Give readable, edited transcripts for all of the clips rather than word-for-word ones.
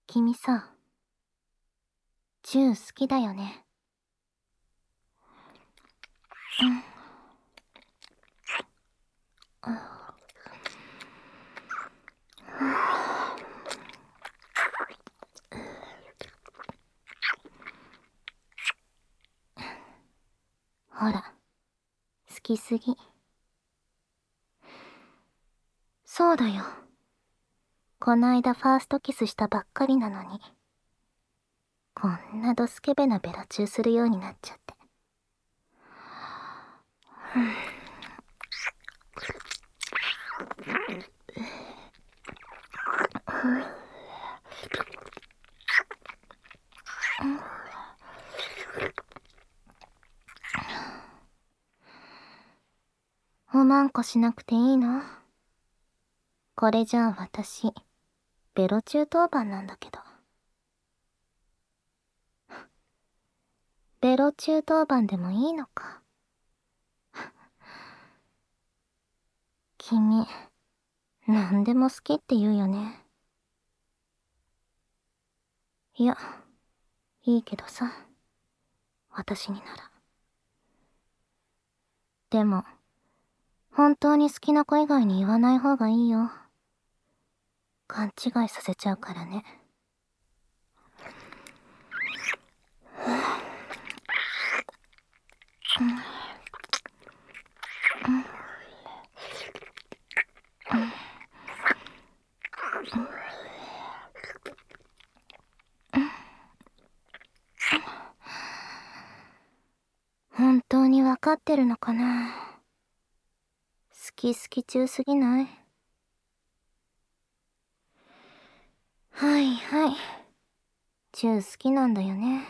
君さ、チュー好きだよね。ほら、好きすぎ。そうだよ。こないだファーストキスしたばっかりなのに、こんなドスケベなベロチューするようになっちゃって。おまんこしなくていいの？これじゃあ私、ベロ中当番なんだけど。ベロ中当番でもいいのか。君、なんでも好きって言うよね。いや、いいけどさ。私になら。でも、本当に好きな子以外に言わない方がいいよ。勘違いさせちゃうからね。本当にわかってるのかな。好き好き中すぎない？はいはい。中好きなんだよね。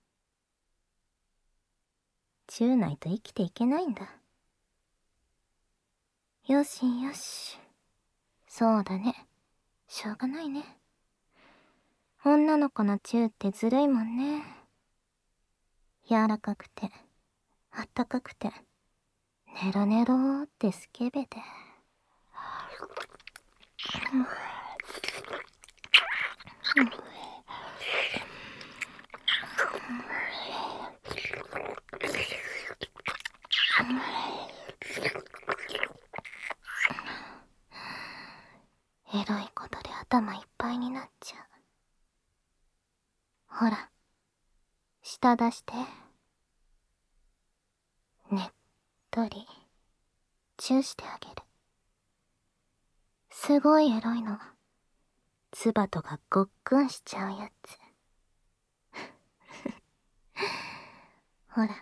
中ないと生きていけないんだ。よしよし。そうだね。しょうがないね。女の子のチューってずるいもんね。柔らかくて、あったかくて、ネロネローってスケベで。エロいことで頭いっぱいになっちゃう。ほら、舌出して。ねっとり、チューしてあげる。すごいエロいの。ツバとがごっくんしちゃうやつ。ほら。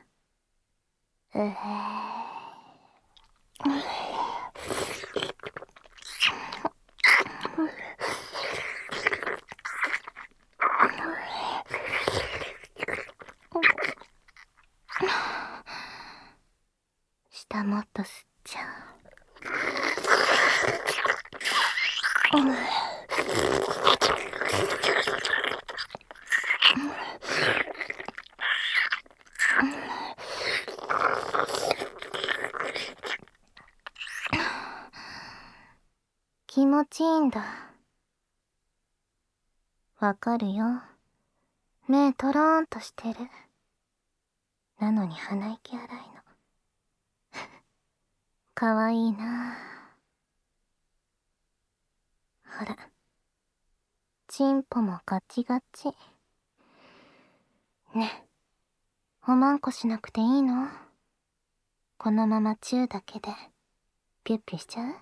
舌もっと吸っちゃう。気持ちいいんだ。わかるよ。目トローンとしてる。なのに鼻息荒いの。かわいいなあ。ほら。チンポもガチガチ。ね。おまんこしなくていいの？このままチューだけで、ピュッピュしちゃう？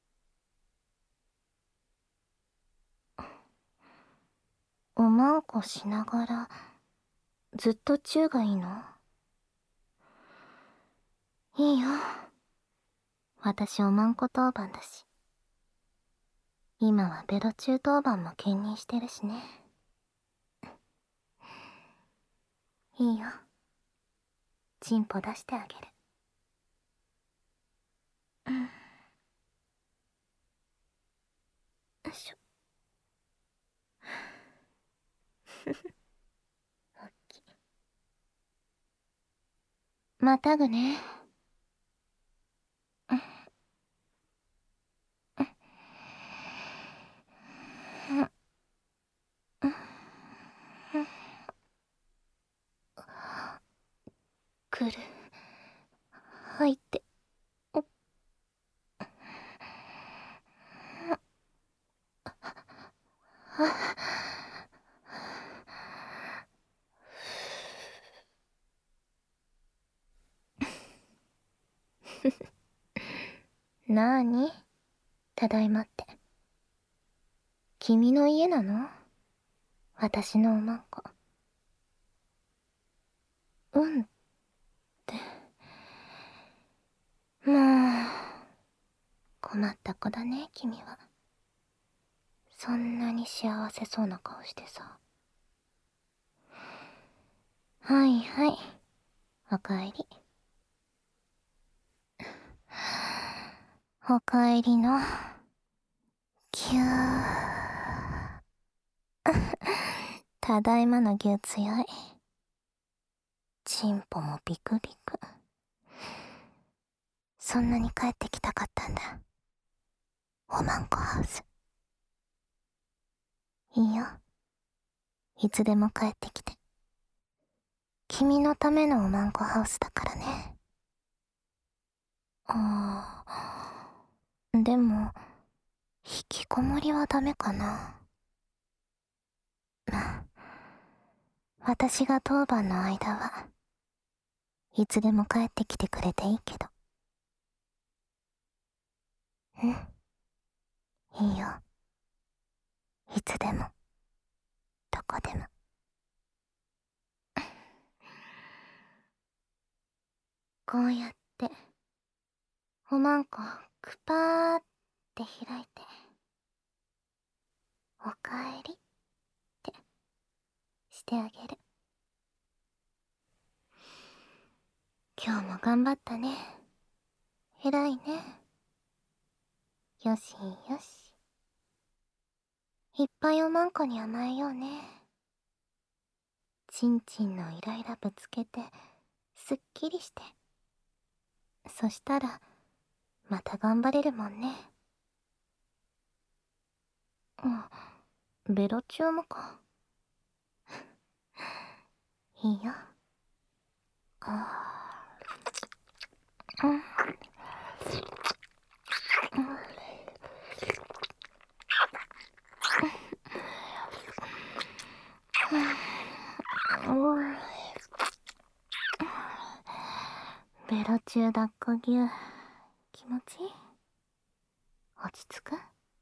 おまんこしながら、ずっとチューがいいの？いいよ。私おまんこ当番だし。今はベロ中当番も兼任してるしね。いいよ。チンポ出してあげる。よいしょ。おっき。またぐね。 くる。吐いて。なーに？ただいまって。君の家なの？私のおまんこ。うんって。もう、困った子だね、君は。そんなに幸せそうな顔してさ。はいはい。おかえり。おかえりの。ぎゅー。ただいまの牛強い。チンポもビクビク。そんなに帰ってきたかったんだ。おまんこハウス。いいよ。いつでも帰ってきて。君のためのおまんこハウスだからね。でも、引きこもりはダメかな。まあ、私が当番の間はいつでも帰ってきてくれていいけど。うん、いいよ。いつでも、どこでも。こうやって、おまんこくぱーって開いて、おかえりってしてあげる。今日も頑張ったね。偉いね。よしよし。いっぱいおまんこに甘えようね。ちんちんのイライラぶつけて、すっきりして。そしたら、また頑張れるもんね。ベロチューもか。いいよ。うん。ベロチュー抱っこぎゅう。気持ちいい？落ち着く？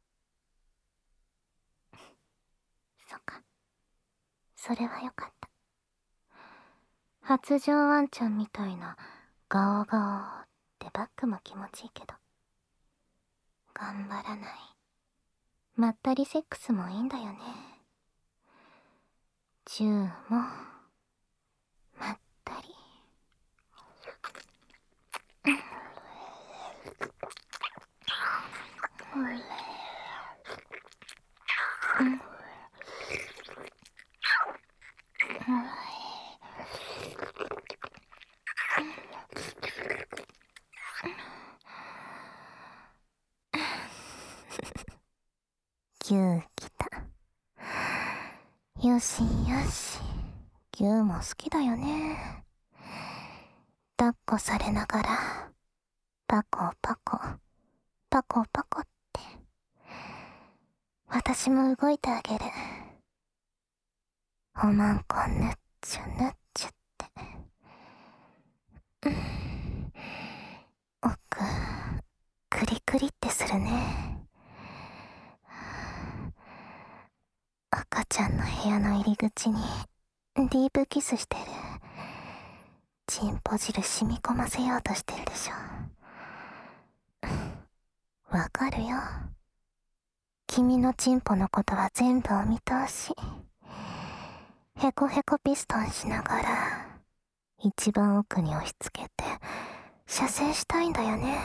そっか。それはよかった。発情ワンちゃんみたいなガオガオってバックも気持ちいいけど、頑張らない。まったりセックスもいいんだよね。チューもまったり。ぎゅーきた。よしよし。ぎゅーも好きだよね。抱っこされながら、パコパコ、パコパコって。私も動いてあげる。おまんこぬっちゅぬっちゅって。奥、クリクリってするね。赤ちゃんの部屋の入り口にディープキスしてる。チンポ汁染み込ませようとしてるでしょ。わかるよ。君のチンポのことは全部お見通し。ヘコヘコピストンしながら一番奥に押し付けて射精したいんだよね。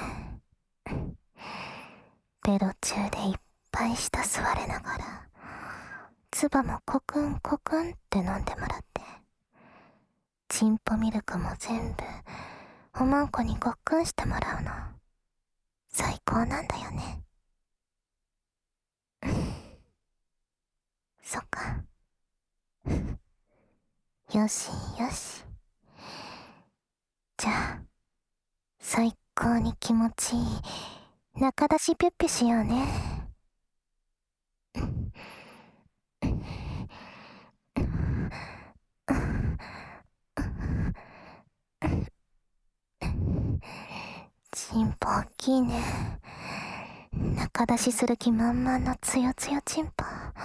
ベロ中でいっぱい舌吸われながら唾もコクンコクンって飲んでもらって、チンポミルクも全部おまんこにごっくんしてもらうの。最高なんだよね。そっか。よしよし。 じゃあ最高に気持ちいい中出しピュッピュしようね。チンポ大きいね。中出しする気満々のつよつよチンポ。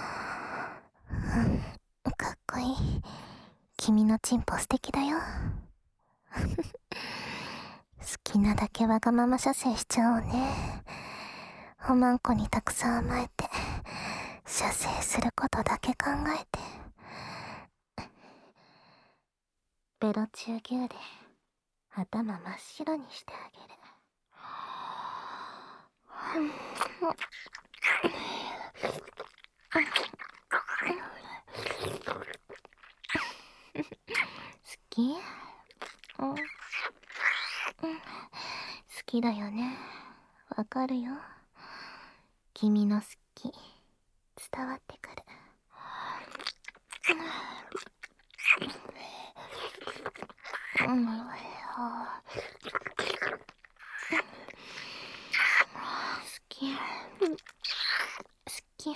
かっこいい。君のチンポ素敵だよ。好きなだけわがまま射精しちゃおうね。おまんこにたくさん甘えて射精することだけ考えて、ベロ中牛で頭真っ白にしてあげる。好き？好きだよね。わかるよ。君の好き伝わってくる。好き。好き。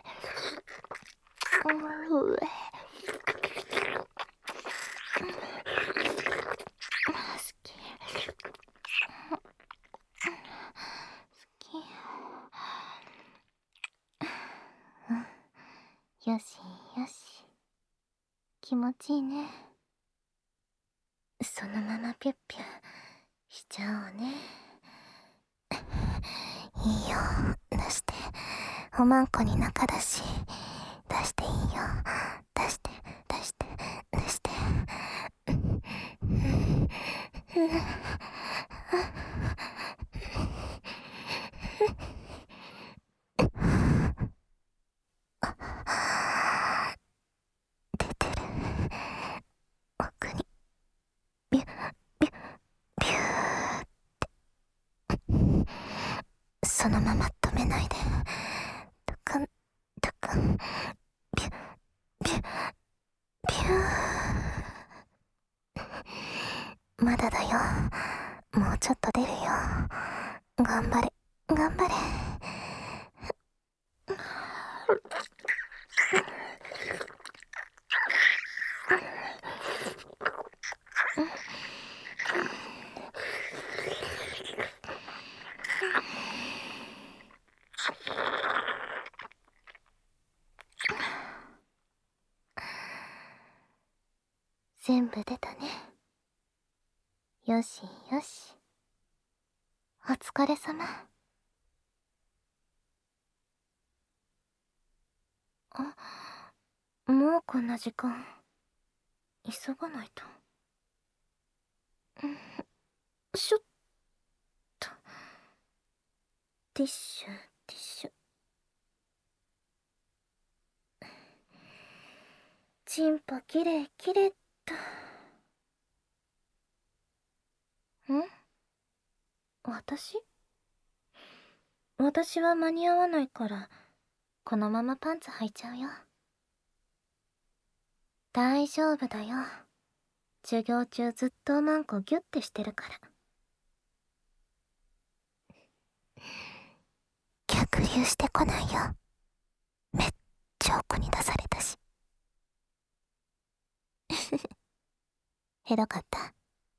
よしよし。気持ちいいね。そのままピュッピュしちゃおうね。いいよ、出して。おまんこに中だし。出していいよ。出して、出して、出して。出てる。奥に。ビュッ、ビュッ、ビュー。そのまま止めないで。ドクン、ドクン。ビュッ、ビュッ、ビュー。まだだよ。もうちょっと出るよ。頑張れ、頑張れ。全部出たね。よしよし。お疲れ様。もうこんな時間。急がないと。しょっと。ティッシュ、ティッシュ。チンポきれいきれいっと。私は間に合わないから、このままパンツ履いちゃうよ。大丈夫だよ。授業中ずっとおまんこギュッてしてるから。逆流してこないよ。めっちゃ奥に出されたし。ひどかった？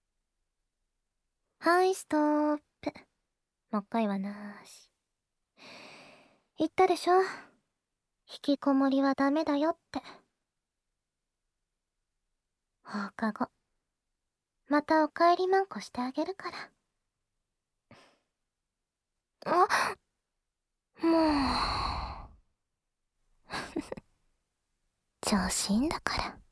はい、ストップ。もう一回はなーし。言ったでしょ。引きこもりはダメだよって。放課後、またお帰りまんこしてあげるから。もう。調子いいんだから。